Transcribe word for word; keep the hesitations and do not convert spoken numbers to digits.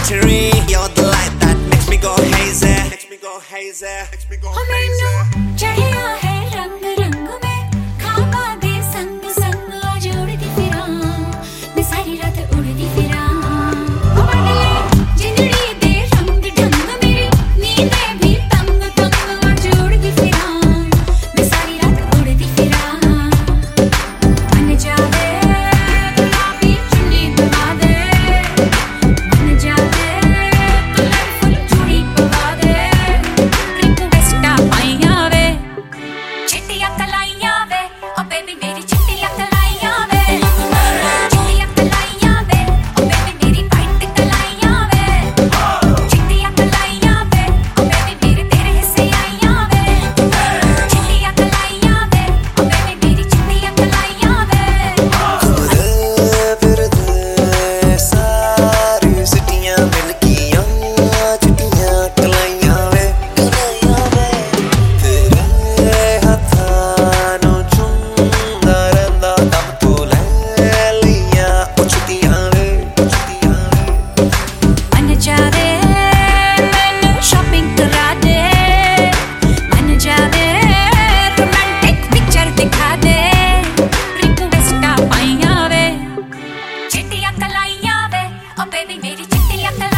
battery. You're the light that makes me go hazy. Makes me go hazy. Makes me go hazy. चढ़िया है रंग रंग में खाबा दे संग संग आज उड़दी फिरा मैं सारी रात उड़दी फिरा जिंदड़ी दे रंग ढंग मेरी नींदे भी तंग तंग आज उड़दी फिरा मैं सारी रात उड़दी फिरा मन जावे गुलाबी चुन्नी पवा दे मन जावे कलरफुल चूड़ी पवा दे रिक्वेस्टा पाइया वे चिट्टियां कलाइयां वे ओ बेबी मेरी चिट्टियां कलाइयां वे चिट्टियां कलाइयां वे ओ बेबी मेरी वाइट कलाइयां वे चिट्टियां कलाइयां वे ओ बेबी मेरे तेरे हिस्से आइयां वे चिट्टियां कलाइयां वे ओ बेबी मेरी चिट्टियां कलाइयां वे फिर सारी सिटियां मिल गईयां चिट्टियां कलाइयां वे कलाइयां वे तेरे हत्थां नूं चुमदा रहिंदा दम तो ले लियां ओ चिट्टियां वे चिट्टियां वे मन जावे मैनू शॉपिंग करा दे मन जावे रोमांटिक पिक्चर दिखा दे रिक्वेस्टा पाइया वे चिट्टियां कलाइयां वे ओ बेबी मेरी चिट्टियां कलाइयां